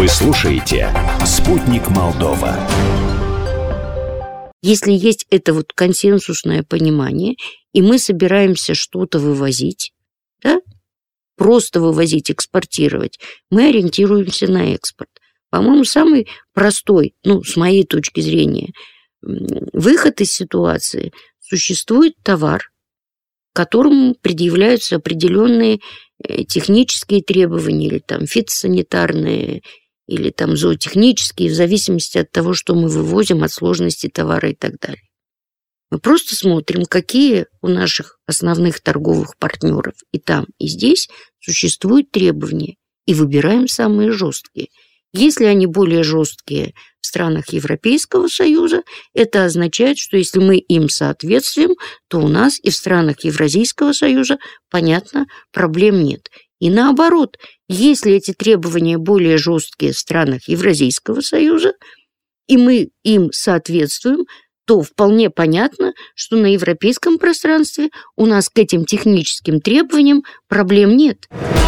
Вы слушаете «Спутник Молдова». Если есть это вот консенсусное понимание, и мы собираемся что-то вывозить, да, просто вывозить, экспортировать, мы ориентируемся на экспорт. По-моему, самый простой, с моей точки зрения, выход из ситуации – существует товар, к которому предъявляются определенные технические требования или там фитосанитарные, или там зоотехнические, в зависимости от того, что мы вывозим, от сложности товара и так далее. Мы просто смотрим, какие у наших основных торговых партнеров и там, и здесь существуют требования, и выбираем самые жесткие. Если они более жесткие в странах Европейского Союза, это означает, что если мы им соответствуем, то у нас и в странах Евразийского Союза, понятно, проблем нет. И наоборот, если эти требования более жесткие в странах Евразийского Союза, и мы им соответствуем, то вполне понятно, что на европейском пространстве у нас к этим техническим требованиям проблем нет.